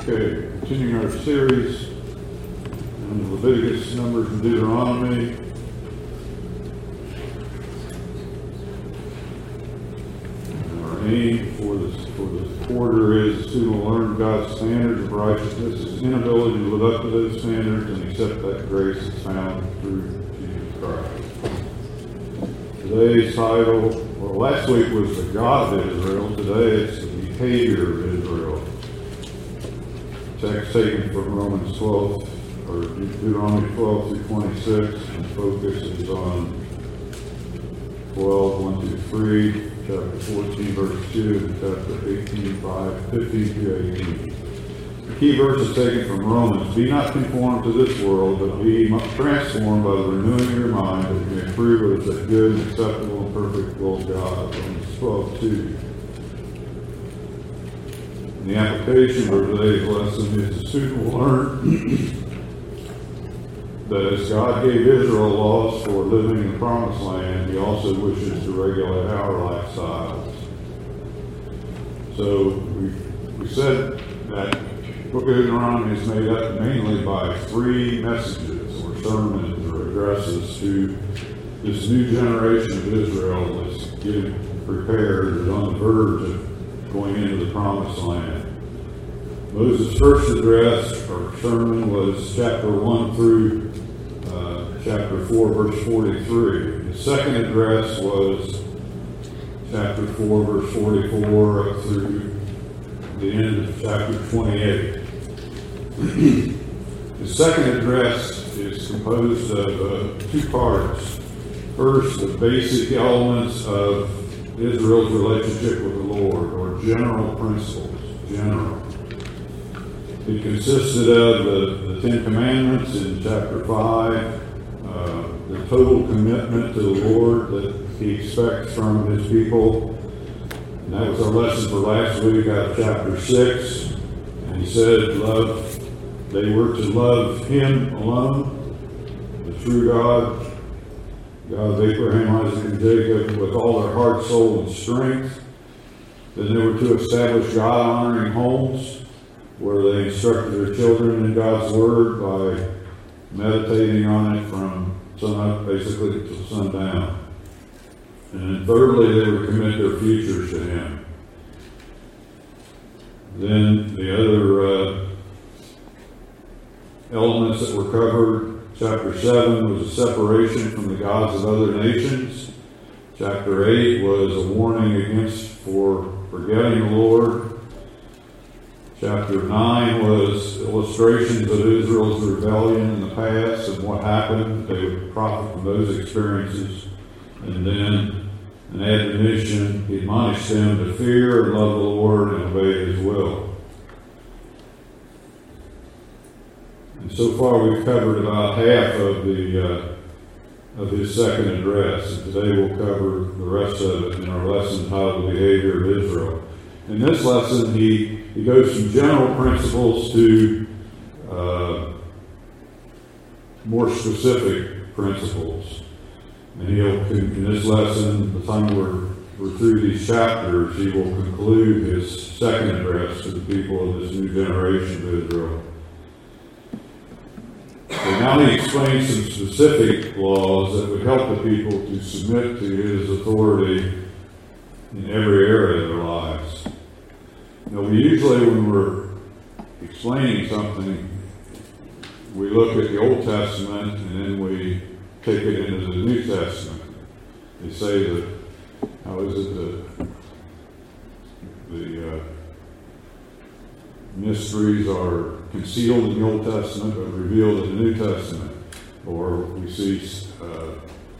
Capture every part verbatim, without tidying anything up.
Okay, continuing our series on Leviticus, Numbers, and Deuteronomy. And our aim for this, for this quarter is to learn God's standards of righteousness, His inability to live up to those standards, and accept that grace that's found through Jesus Christ. Today's title, well, last week was the God of Israel. Today it's the behavior of Israel. Text taken from Romans twelve, or Deuteronomy twelve through twenty-six, and focus is on twelve, one through three, chapter fourteen, verse two, and chapter eighteen, five, fifteen through eighteen. The key verse is taken from Romans. Be not conformed to this world, but be transformed by the renewing of your mind, that you may prove what is that good and acceptable and perfect will of God. Romans twelve, two. The application for today's lesson is to learn that as God gave Israel laws for living in the Promised Land, He also wishes to regulate our lifestyles. So we, we said that the Book of Deuteronomy is made up mainly by three messages or sermons or addresses to this new generation of Israel that's getting prepared, is on the verge of going into the Promised Land. Moses' first address or sermon was chapter one through uh, chapter four, verse forty-three. His second address was chapter four, verse forty-four up through the end of chapter twenty-eight. His second address is composed of uh, two parts. First, the basic elements of Israel's relationship with the Lord, or general principles. General. It consisted of the, the Ten Commandments in chapter five, uh, the total commitment to the Lord that He expects from His people. And that was our lesson for last week out of chapter six. And He said, love, they were to love Him alone, the true God, God of Abraham, Isaac, and Jacob, with all their heart, soul, and strength. Then they were to establish God-honoring homes where they instructed their children in God's Word by meditating on it from sunup, basically, to sundown. And then thirdly, they would commit their futures to Him. Then the other uh, elements that were covered, chapter seven was a separation from the gods of other nations. Chapter eight was a warning against for forgetting the Lord. Chapter nine was illustrations of Israel's rebellion in the past and what happened. They would profit from those experiences. And then an admonition, He admonished them to fear and love the Lord and obey His will. And so far we've covered about half of the uh, of His second address. And today we'll cover the rest of it in our lesson titled The Behavior of Israel. In this lesson, he, he goes from general principles to uh, more specific principles. And he'll, in this lesson, the time we're, we're through these chapters, he will conclude his second address to the people of this new generation of Israel. So now he explains some specific laws that would help the people to submit to His authority in every area of their lives. Now, we usually, when we're explaining something, we look at the Old Testament and then we take it into the New Testament. They say that, how is it, the, the uh, mysteries are concealed in the Old Testament but revealed in the New Testament. Or we see uh,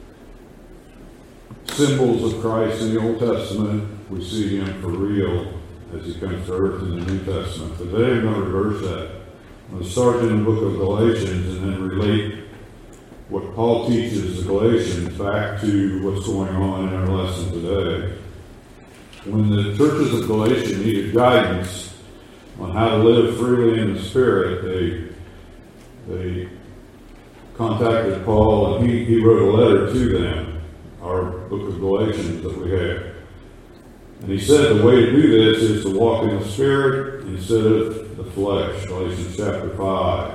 symbols of Christ in the Old Testament, we see Him for real as He comes to earth in the New Testament. But today I'm going to reverse that. I'm going to start in the book of Galatians and then relate what Paul teaches the Galatians back to what's going on in our lesson today. When the churches of Galatia needed guidance on how to live freely in the Spirit, they they contacted Paul, and he, he wrote a letter to them, our book of Galatians that we have. And he said the way to do this is to walk in the Spirit instead of with the flesh, Galatians chapter five.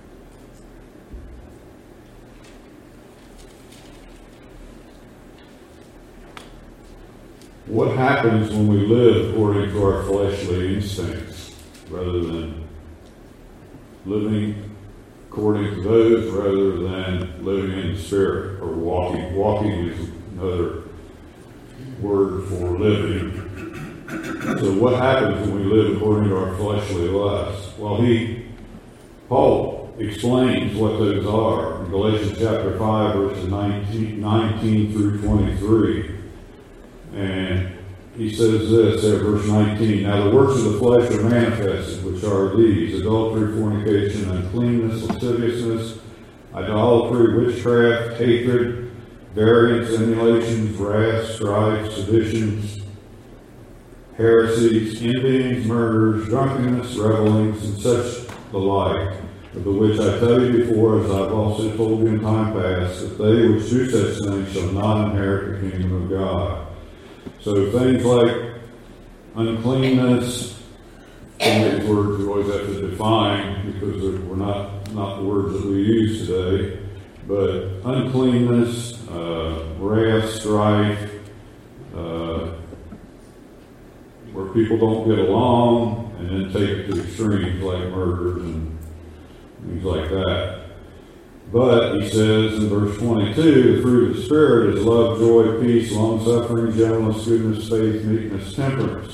What happens when we live according to our fleshly instincts rather than living according to those rather than living in the Spirit, or walking? Walking is another word for living. So what happens when we live according to our fleshly lusts? Well, he, Paul explains what those are in Galatians chapter five, verses nineteen, nineteen through twenty-three. And he says this there, verse nineteen, "Now the works of the flesh are manifested, which are these: adultery, fornication, uncleanness, lasciviousness, idolatry, witchcraft, hatred, variance, emulations, wrath, strife, seditions, heresies, envyings, murders, drunkenness, revellings, and such the like, of the which I tell you before, as I've also told you in time past, that they which do such things shall not inherit the kingdom of God." So things like uncleanness, some of these words we always have to define because we're not, not the words that we use today, but uncleanness, uh, wrath, strife, uh, where people don't get along and then take it to extremes like murders and things like that. But, he says in verse twenty-two, the fruit of the Spirit is love, joy, peace, long-suffering, gentleness, goodness, faith, meekness, temperance.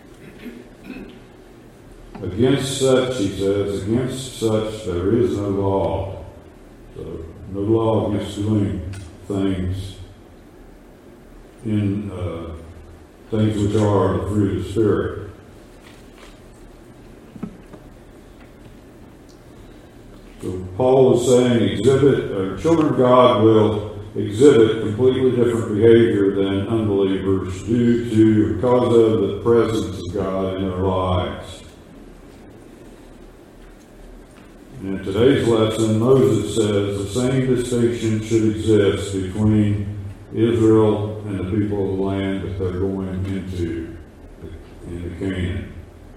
Against such, he says, against such there is no law. So, no law against doing things in uh, things which are the fruit of the Spirit. So Paul is saying exhibit, or children of God will exhibit completely different behavior than unbelievers due to, because of the presence of God in their lives. And in today's lesson, Moses says the same distinction should exist between Israel and the people of the land that they're going into, into Canaan.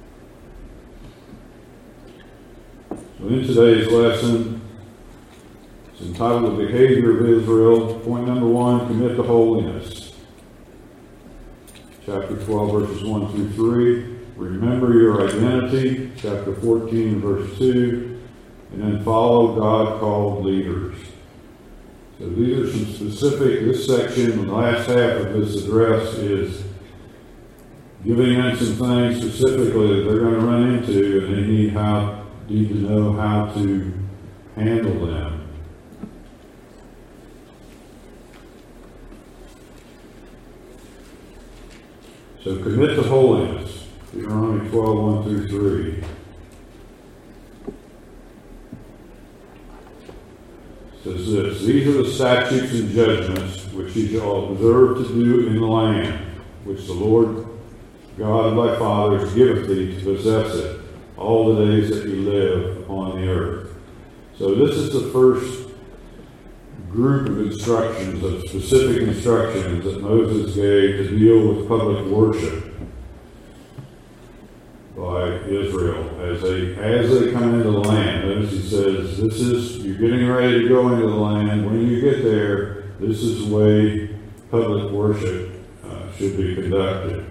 So in today's lesson, it's entitled The Behavior of Israel. Point number one, commit to holiness. Chapter twelve, verses one through three. Remember your identity. Chapter fourteen, verse two. And then follow God-called leaders. So these are some specific, this section, the last half of this address is giving them some things specifically that they're going to run into, and they need how need to know how to handle them. So commit to holiness. Deuteronomy twelve, one through three. Says this: "These are the statutes and judgments which ye shall observe to do in the land, which the Lord God of thy fathers giveth thee to possess it, all the days that you live upon the earth." So this is the first group of instructions, of specific instructions that Moses gave to deal with public worship by Israel as they as they come into the land. Notice he says, "This is you're getting ready to go into the land. When you get there, this is the way public worship uh, should be conducted."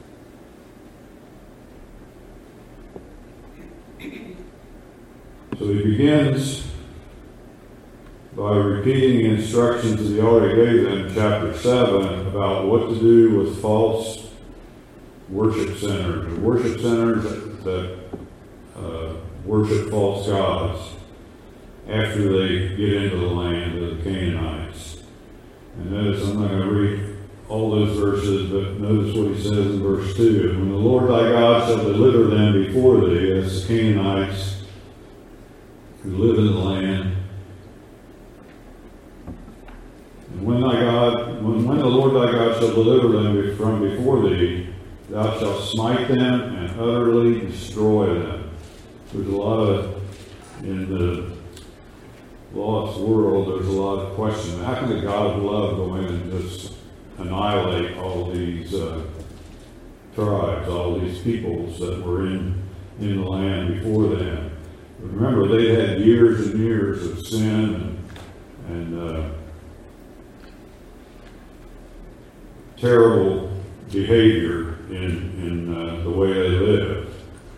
So he begins by repeating the instructions that he already gave them in chapter seven about what to do with false worship centers, or worship centers that, that uh, worship false gods after they get into the land of the Canaanites. And notice, I'm not going to read all those verses, but notice what he says in verse two. "When the Lord thy God shall deliver them before thee," as the Canaanites who live in the land, "and when thy God, when, when the Lord thy God shall deliver them from before thee, thou shalt smite them and utterly destroy them." There's a lot of, in the lost world, there's a lot of questions. How can the God of love go in and just annihilate all these uh, tribes, all these peoples that were in in the land before them. But remember, they had years and years of sin and, and uh, terrible behavior in, in uh, the way they lived.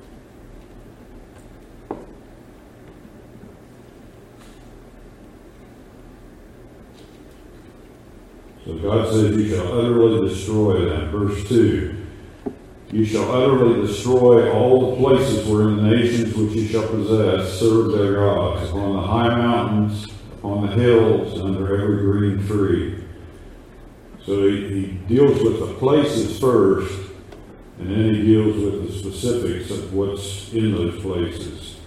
So God says, you shall utterly destroy them. Verse two, you shall utterly destroy all the places wherein the nations which you shall possess serve their gods, upon the high mountains, upon the hills, and under every green tree. So he, he deals with the places first, and then he deals with the specifics of what's in those places.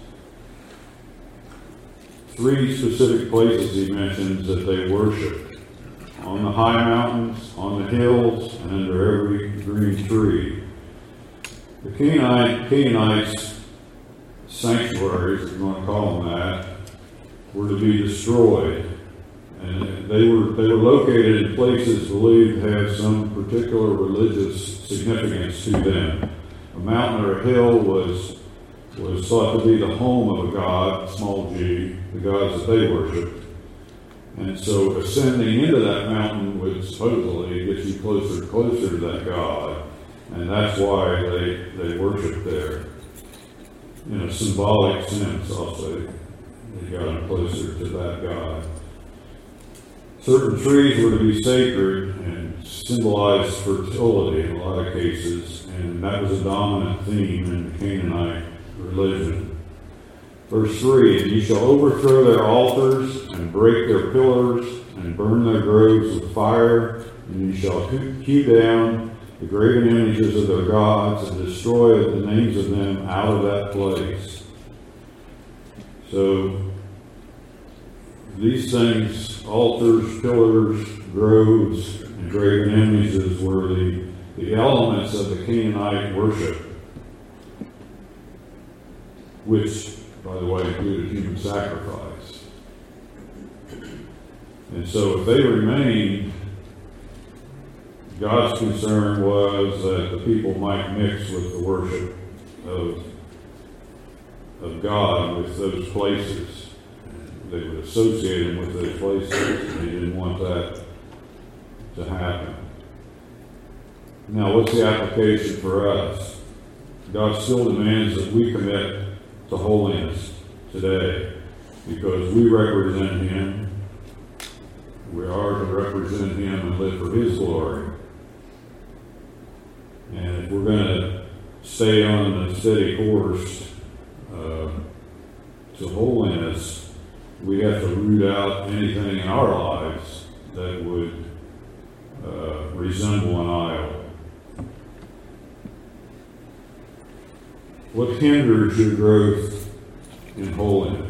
Three specific places he mentions that they worship. On the high mountains, on the hills, and under every green tree. The Canaanite, Canaanites' sanctuaries, if you want to call them that, were to be destroyed. And they were they were located in places believed to have some particular religious significance to them. A mountain or a hill was was thought to be the home of a god, small g, the gods that they worshipped. And so ascending into that mountain would supposedly get you closer and closer to that God. And that's why they, they worship there. In a symbolic sense, also, they got them closer to that God. Certain trees were to be sacred and symbolized fertility in a lot of cases, and that was a dominant theme in the Canaanite religion. Verse three, and you shall overthrow their altars and break their pillars and burn their groves with fire, and you shall hew down the graven images of their gods and destroy the names of them out of that place. So these things, altars, pillars, groves, and graven images were the, the elements of the Canaanite worship, which, by the way, included human sacrifice. And so if they remained, God's concern was that the people might mix with the worship of, of God with those places. They would associate him with those places, and he didn't want that to happen. Now, what's the application for us? God still demands that we commit to holiness today, because we represent him. We are to represent him and live for his glory. And if we're going to stay on the steady course uh, to holiness, we have to root out anything in our lives that would uh, resemble an idol. What hinders your growth in holiness?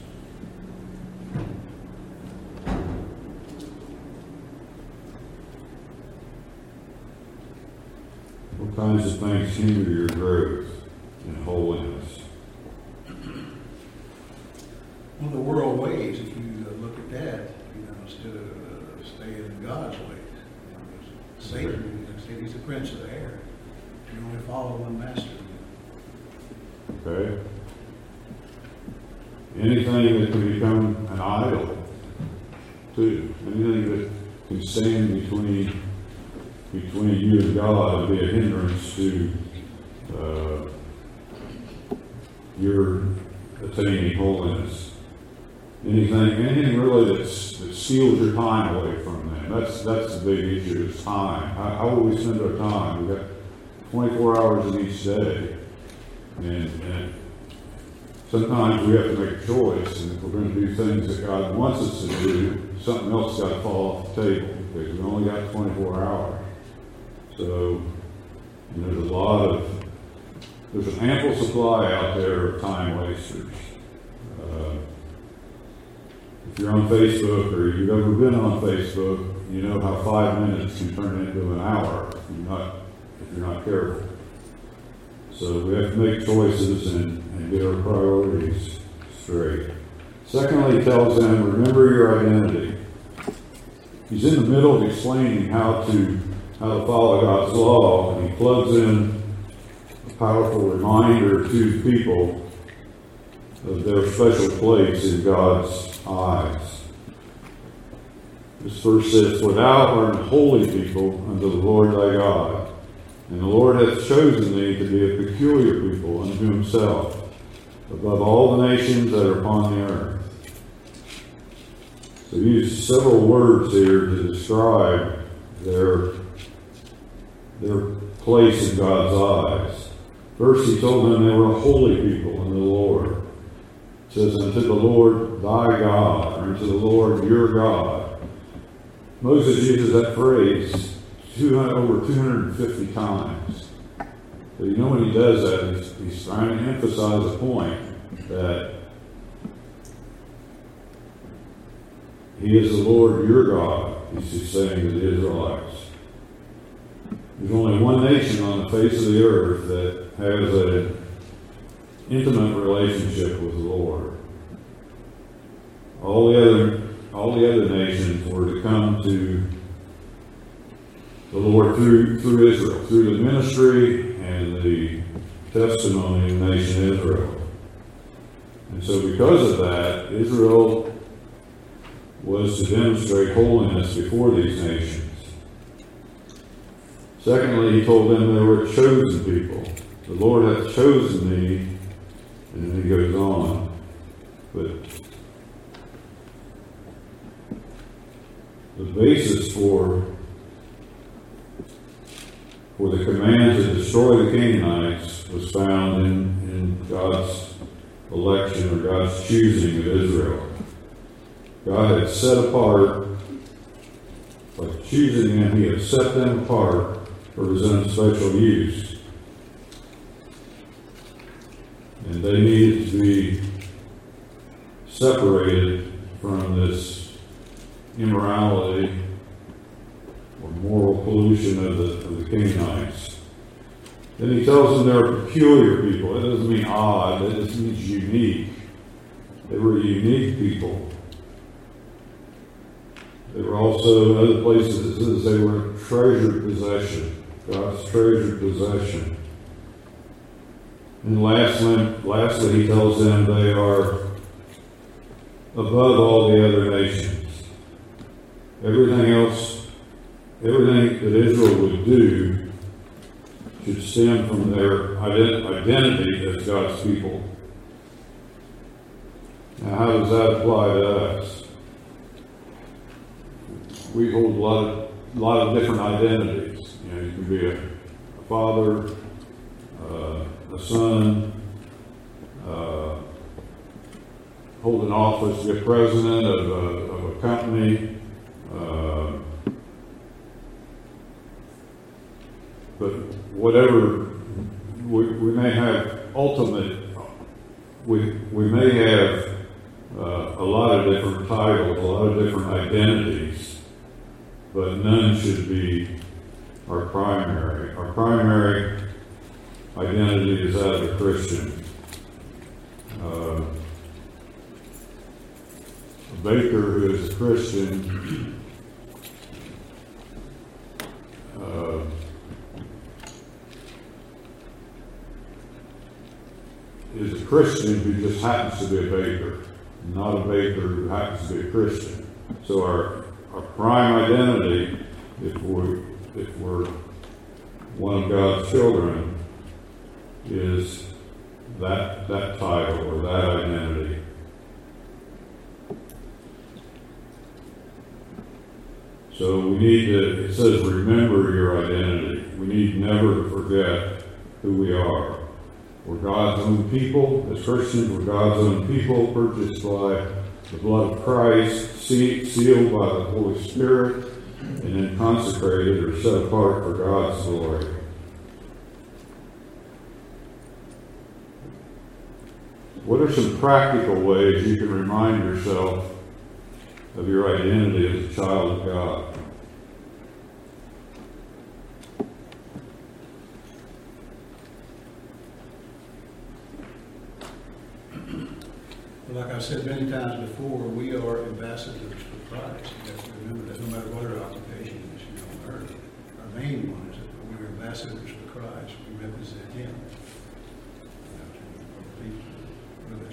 What kinds of things hinder your growth in holiness? Well, the world ways, if you uh, look at that, you know, instead of uh, staying in God's ways. You know, Satan, you said he's the prince of the air. You only follow one master. Okay. Anything that can become an idol, too. Anything that can stand between between you and God and be a hindrance to uh, your attaining holiness. Anything, anything really that's, that steals your time away from them. That's that's the big issue. Is time. How, how will we spend our time? We've got twenty-four hours in each day. And, and sometimes we have to make a choice, and if we're going to do things that God wants us to do, something else has got to fall off the table, because we've only got twenty-four hours. So, you know, there's a lot of, there's an ample supply out there of time wasters. Uh, if you're on Facebook, or you've ever been on Facebook, you know how five minutes can turn into an hour if you're not, if you're not careful. So we have to make choices and, and get our priorities straight. Secondly, he tells them, remember your identity. He's in the middle of explaining how to how to follow God's law, and he plugs in powerful reminder to people of their special place in God's eyes. This verse says, "For thou art an holy people unto the Lord thy God, and the Lord hath chosen thee to be a peculiar people unto himself, above all the nations that are upon the earth." So he used several words here to describe their, their place in God's eyes. First, he told them they were a holy people unto the Lord. It says, "Unto the Lord thy God," or "unto the Lord your God." Moses uses that phrase two hundred, over two hundred fifty times. So you know when he does that, he's, he's trying to emphasize a point that he is the Lord your God. He's just saying to the Israelites. There's only one nation on the face of the earth that has an intimate relationship with the Lord. All the other, all the other nations were to come to the Lord through through Israel, through the ministry and the testimony of the nation Israel. And so because of that, Israel was to demonstrate holiness before these nations. Secondly, he told them they were a chosen people. The Lord hath chosen thee, and then he goes on. But the basis for for the command to destroy the Canaanites was found in, in God's election or God's choosing of Israel. God had set apart, by choosing them, he had set them apart for his own special use. And they needed to be separated from this immorality or moral pollution of the, of the Canaanites. Then he tells them they're peculiar people. That doesn't mean odd, that just means unique. They were a unique people. They were also, other places it says they were a treasured possession, God's treasured possession. And lastly, lastly, he tells them they are above all the other nations. Everything else, everything that Israel would do should stem from their ident- identity as God's people. Now, how does that apply to us? We hold a lot of, a lot of different identities. You know, you can be a, a father, uh, a son, uh, hold an office, be a president of a, of a company. Uh, but whatever, we, we may have ultimate, we, we may have uh, a lot of different titles, a lot of different identities, but none should be our primary. Our primary identity is that of a Christian. Uh, a baker who is a Christian uh, is a Christian who just happens to be a baker, not a baker who happens to be a Christian. So our our prime identity, if we're if we're one of God's children, is that that title or that identity. So we need to, it says, remember your identity. We need never to forget who we are. We're God's own people. As Christians, we're God's own people, purchased by the blood of Christ, sealed by the Holy Spirit, and then consecrated or set apart for God's glory. What are some practical ways you can remind yourself of your identity as a child of God? Like I said many times before, we are ambassadors for Christ. You have to remember that no matter what our occupation is here on earth, our main one is that we're ambassadors for Christ. We represent Him.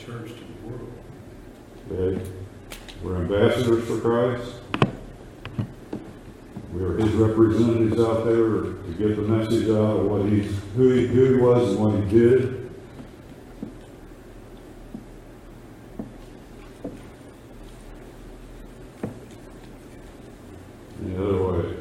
church to the world. Okay? We're ambassadors for Christ. We are His representatives out there to get the message out of what He's, who He, who he was and what He did. Any other ways?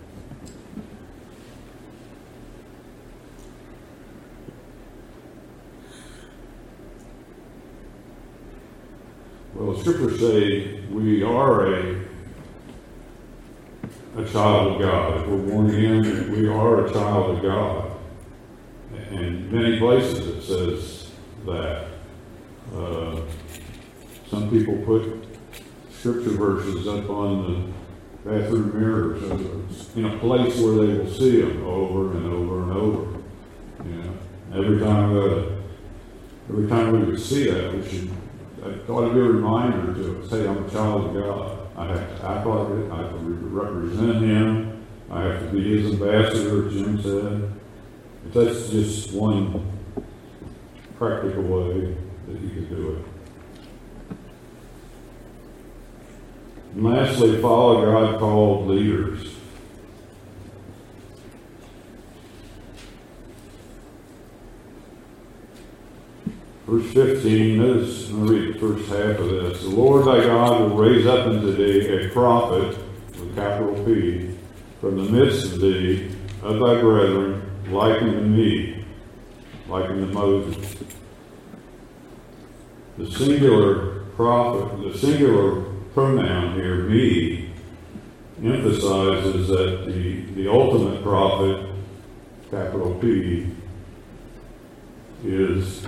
Well, the scriptures say we are a a child of God. If we're born again, we are a child of God. And in many places it says that. Uh, some people put scripture verses up on the bathroom mirrors in a place where they will see them over and over and over. You know, every time we uh, every time we would see that, we should. I thought it'd be a reminder to us, hey, I'm a child of God. I have to act like it. I have to represent Him. I have to be His ambassador, Jim said. But that's just one practical way that you could do it. And lastly, follow God-called leaders. Verse fifteen, notice, I'm going to read the first half of this. The Lord thy God will raise up unto thee a prophet, with capital P, from the midst of thee, of thy brethren, like unto me, like unto Moses. The singular prophet, the singular pronoun here, me, emphasizes that the, the ultimate prophet, capital P, is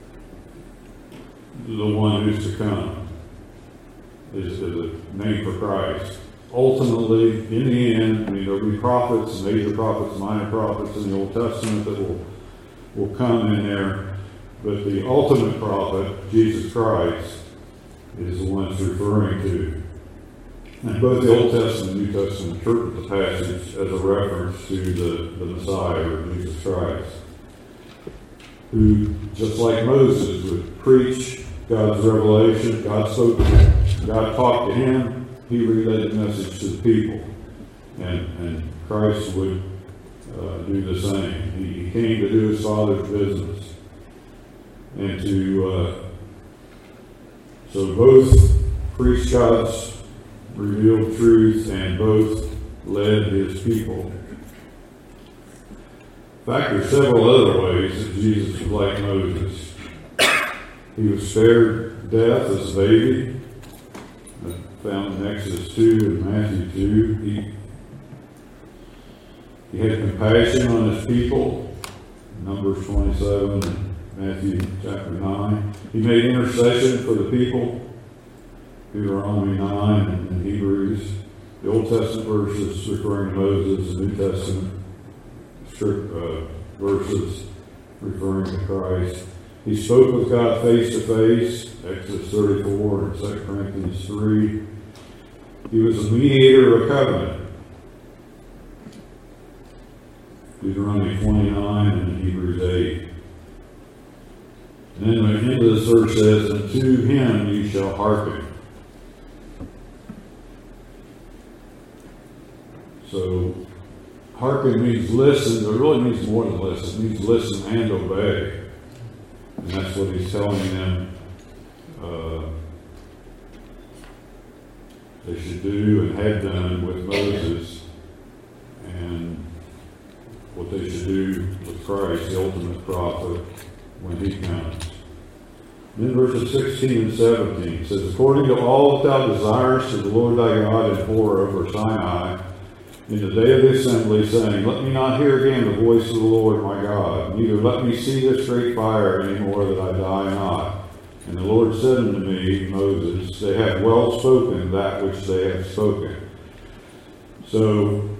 the one who's to come, is, is a name for Christ. Ultimately, in the end, I mean, there'll be prophets, major prophets, minor prophets in the Old Testament that will, will come in there, but the ultimate prophet, Jesus Christ, is the one it's referring to. And both the Old Testament and New Testament interpret the passage as a reference to the, the Messiah, or Jesus Christ, who, just like Moses, would preach God's revelation. God spoke to him. God talked to him. He relayed the message to the people. And, and Christ would uh, do the same. He, he came to do His Father's business. And to, uh, so both preached God's revealed truth and both led His people. In fact, there's several other ways that Jesus was like Moses. He was spared death as a baby, found in Exodus two and Matthew two. He, he had compassion on His people, Numbers twenty-seven and Matthew chapter nine. He made intercession for the people, Deuteronomy nine and, and Hebrews. The Old Testament verses referring to Moses, the New Testament uh, verses referring to Christ. He spoke with God face to face, Exodus thirty-four and Second Corinthians three. He was a mediator of a covenant, Deuteronomy twenty-nine and Hebrews eight. And then the end of this verse says, and to Him you shall hearken. So, hearken means listen, but it really means more than listen. It means listen and obey. And that's what He's telling them uh, they should do and had done with Moses, and what they should do with Christ, the ultimate prophet, when He comes. And then verses sixteen and seventeen says, according to all that thou desirest of the Lord thy God in Horeb or Sinai, in the day of the assembly, saying, let me not hear again the voice of the Lord my God, neither let me see this great fire any more, that I die not. And the Lord said unto me, Moses, they have well spoken that which they have spoken. So,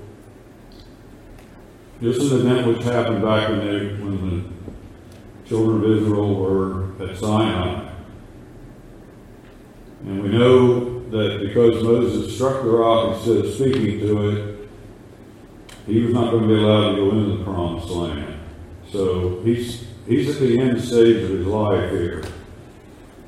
this is an event which happened back when, they, when the children of Israel were at Sinai. And we know that because Moses struck the rock instead of speaking to it, he was not going to be allowed to go into the promised land. So he's he's at the end stage of his life here.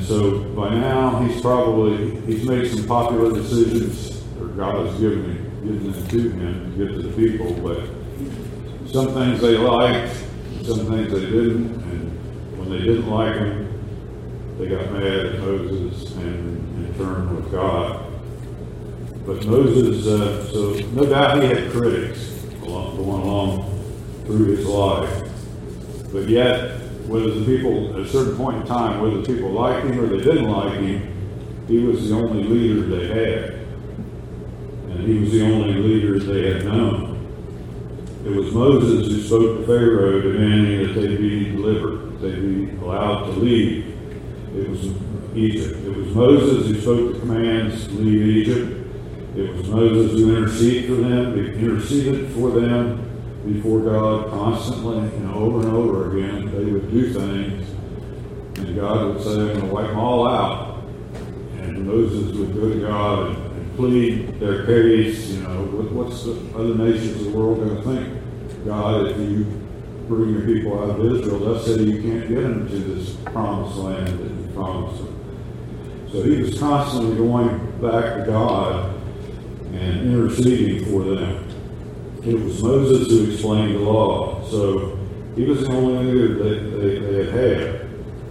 so by now, he's probably, he's made some popular decisions, or God has given him, given them to him to give to the people, but some things they liked, some things they didn't, and when they didn't like him, they got mad at Moses and in turn with God. But Moses, uh, so no doubt he had critics along, going along through his life. But yet, whether the people, at a certain point in time, whether the people liked him or they didn't like him, he was the only leader they had. And he was the only leader they had known. It was Moses who spoke to Pharaoh demanding that they be delivered, that they be allowed to leave. It was Egypt. It was Moses who spoke the commands to leave Egypt. It was Moses who interceded for them, interceded for them before God constantly, you know, over and over again. They would do things, and God would say, I'm going to wipe them all out. And Moses would go to God and, and plead their case. You know, what, what's the other nations of the world going to think? God, if you bring your people out of Israel, thus say you can't get them to this promised land that you promised them. So he was constantly going back to God and interceding for them. It was Moses who explained the law, so he was the only leader they, they, they had had.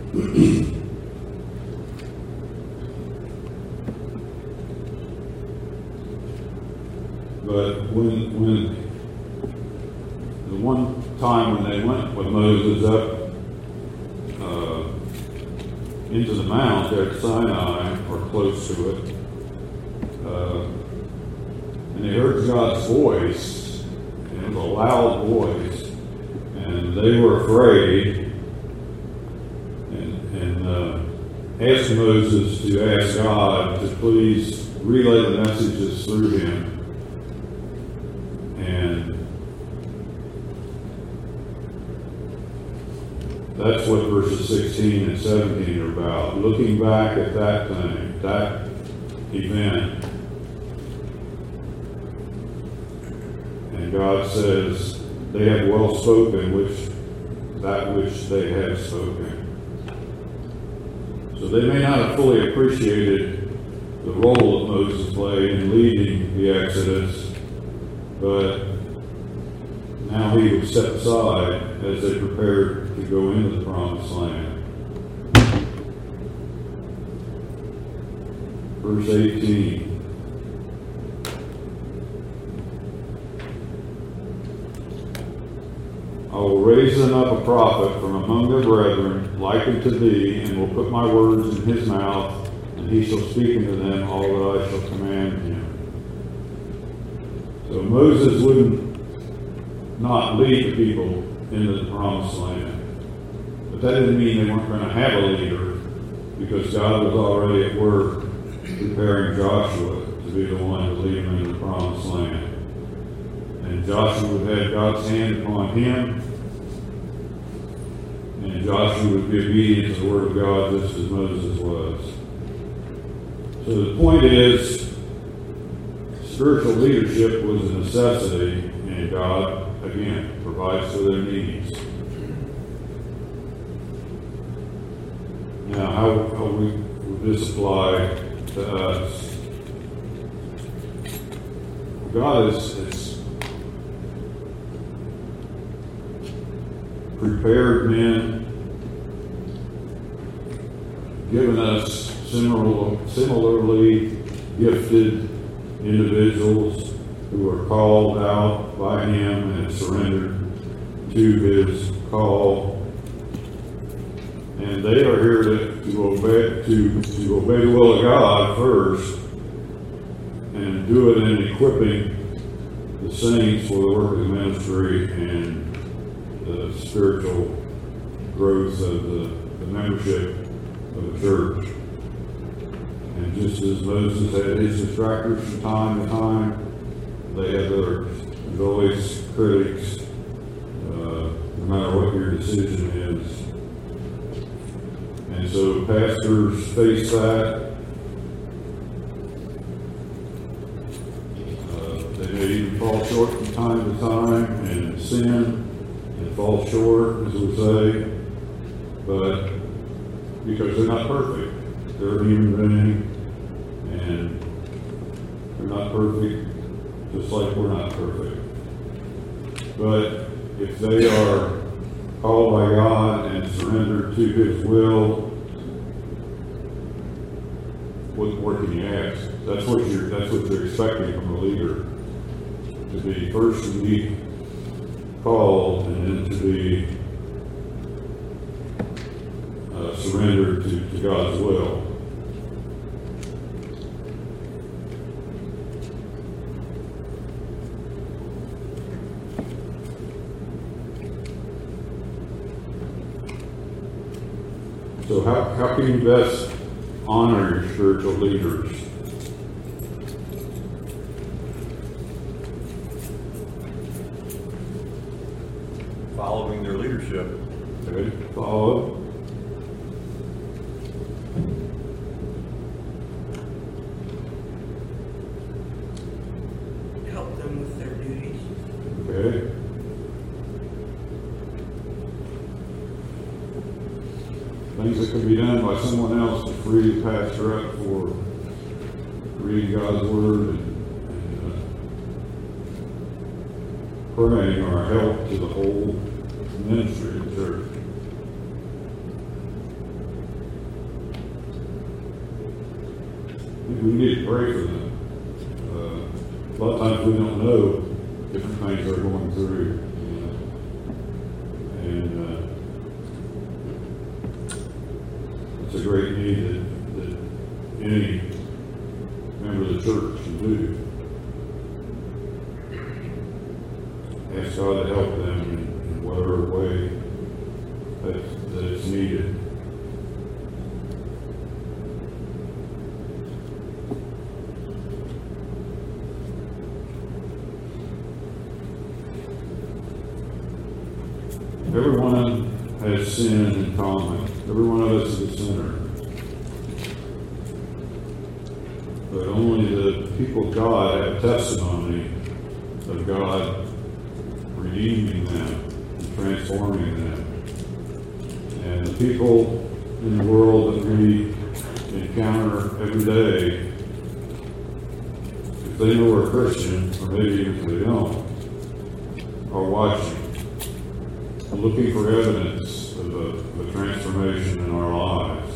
But when, when the one time when they went with Moses up uh, into the mount there at Sinai, or close to it, uh, and they heard God's voice, and it was a loud voice, and they were afraid, and, and uh, asked Moses to ask God to please relay the messages through him. And that's what verses sixteen and seventeen are about. Looking back at that thing, that event, and God says, they have well spoken which that which they have spoken. So they may not have fully appreciated the role that Moses played in leading the Exodus, but now he was set aside as they prepared to go into the promised land. Verse eighteen. I will raise them up a prophet from among their brethren, like unto thee, and will put my words in his mouth, and he shall speak unto them all that I shall command him. So Moses wouldn't not lead the people into the promised land. But that didn't mean they weren't going to have a leader, because God was already at work preparing Joshua to be the one to lead them into the promised land. And Joshua would have God's hand upon him, and Joshua would be obedient to the word of God just as Moses was. So the point is, spiritual leadership was a necessity, and God, again, provides for their needs. Now, how, how we, would this apply to us? God is, is prepared men, given us similar, similarly gifted individuals who are called out by him and surrendered to his call. And they are here to, to obey to, to obey the will of God first, and do it in equipping the saints for the work of the ministry and the spiritual growth of the, the membership of the church. And just as Moses had his distractors from time to time, they had theirs. There's always critics, uh, no matter what your decision is. And so pastors face that. Uh, they may even fall short from time to time and sin and fall short, as we say, but because they're not perfect. they're a human being, and they're not perfect, just like we're not perfect. But if they are called by God and surrendered to His will, what more can you ask? That's what you're that's what you're expecting from a leader. To be first to be called and then to be uh, surrendered to, to God's will. So how, how can you best honor your spiritual leaders? Following their leadership. Okay, follow. Help them with their duties. Okay. Things that can be done by someone else to free the pastor up for reading God's Word and, and uh, praying or help to the whole ministry of the church. We need to pray for them. Uh, a lot of times we don't know different things they're going through. You know? And uh, it's a great need that, that any member of the church can do. Ask God to help them in, in whatever way that, that it's needed. Everyone has sin in common. Every one of us is a sinner. But only the people of God have testimony of God redeeming them and transforming them. And the people in the world that we encounter every day, if they know we're Christian, or maybe even if they don't, are watching, looking for evidence of a, of a transformation in our lives.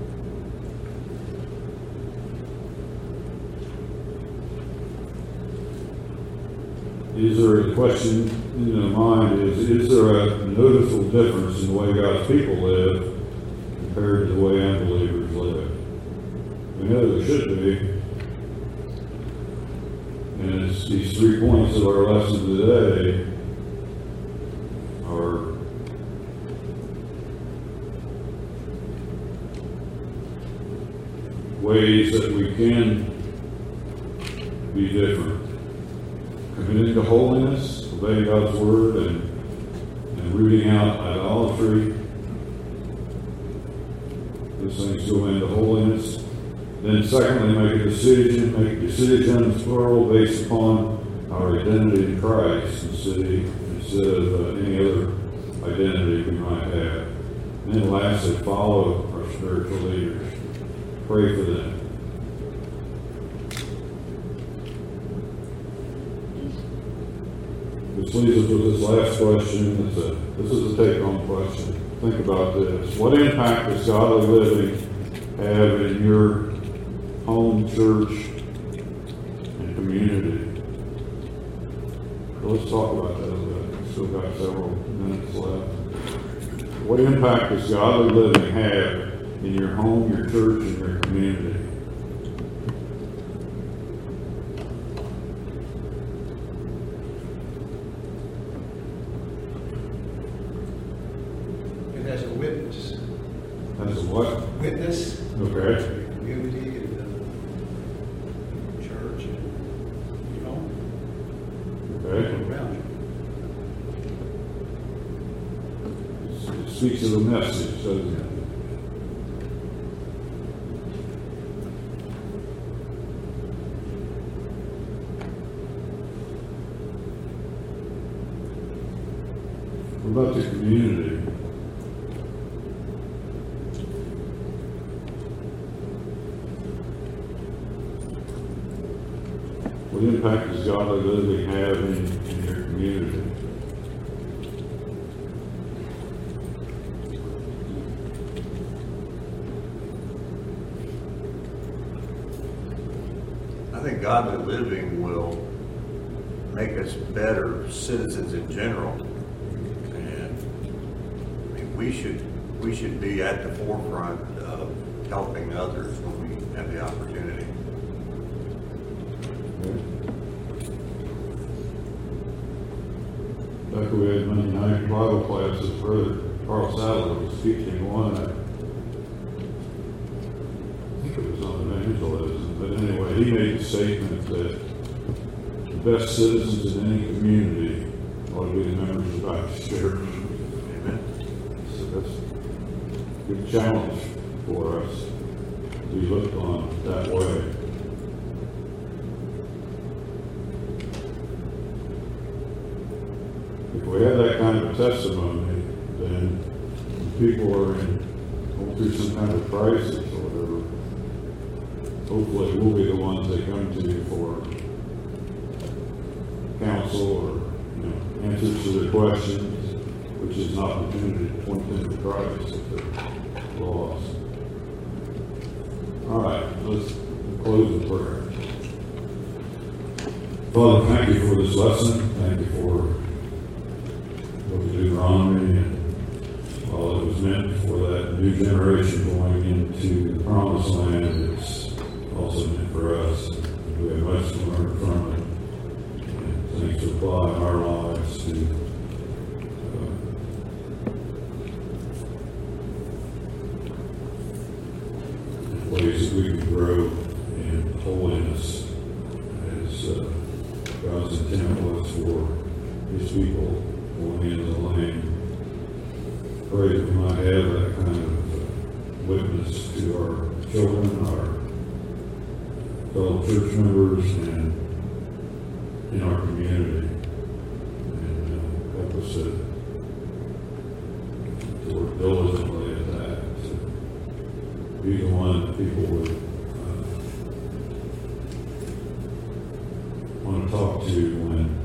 Is there a question in their mind is, is there a noticeable difference in the way God's people live compared to the way unbelievers live? We know there should be. And it's these three points of our lesson today are ways that we can be different. Committing to holiness, obeying God's word, and, and rooting out idolatry. Those things go into holiness. Then secondly, make a decision, make decisions plural based upon our identity in Christ instead, instead of uh, any other identity we might have. And then lastly, follow our spiritual leaders. Pray for them. This leads us to this last question. It's a, this is a take-home question. Think about this. What impact does godly living have in your home, church, and community? So let's talk about that a little bit. We've still got several minutes left. What impact does godly living have in your home, your church, and your community? It has a witness. As a what? Witness. Okay. To the community and the church and, you know, Okay. around you. It speaks of the message, doesn't it? What about the community? What impact does godly living have in, in your community? I think godly living will make us better citizens in general. And I mean, we should, we should be at the forefront of helping others when we have the opportunity. Like we had Monday night Bible classes, Brother Carl Sadler was teaching one. I think it was on evangelism, but anyway, he made the statement that the best citizens in any community ought to be the members of the Baptist Church. Amen. So that's a good challenge for us to be looked on that way. If we have that kind of testimony, then when people are in, going through some kind of crisis or whatever, hopefully we'll be the ones they come to for counsel or, you know, answers to their questions, which is an opportunity to point them to Christ if they're lost. All right, let's close with prayer. Father, thank you for this lesson. Thank you for Deuteronomy, and while it was meant for that new generation going into the promised land, it's also meant for us. We have much to learn from it, and things to apply in our lives to uh, ways that we can grow in holiness as uh, God's intent was for His people going into the land. Pray that we might have that kind of uh, witness to our children, our fellow church members, and in our community, and uh, help us to, to work diligently at that, to be the one that people would uh, want to talk to when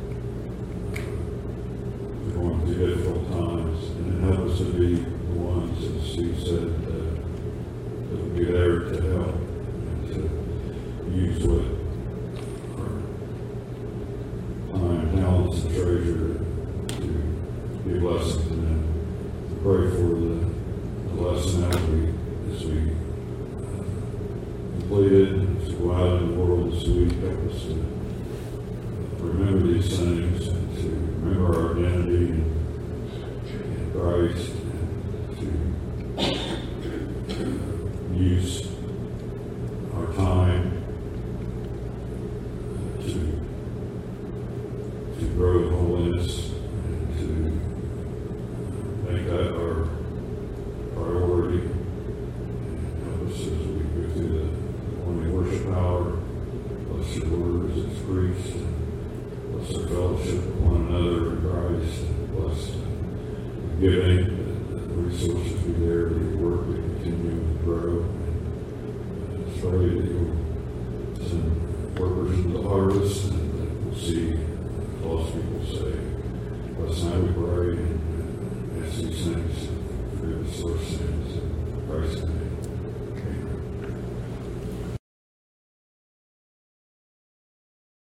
going through difficult times, and then help us to be the ones, as Steve said, uh, that will be there to help and to use what our time, talents, and treasure to be a blessing to them. Pray for the, the lesson as we, as we uh, complete it, as we go out in the world this week. Help us to remember these things and to remember our identity in, in Christ, and to uh, use our time to to grow in holiness and to make that our priority. And help us as we go through the morning worship hour. Bless your word as it's preached. Bless our fellowship with one another in Christ, and bless the giving, the, the resources be there, that your work will continue to grow. And just pray that you'll send workers into the harvest, and that we'll see lost people saved. Bless now we pray, and ask these things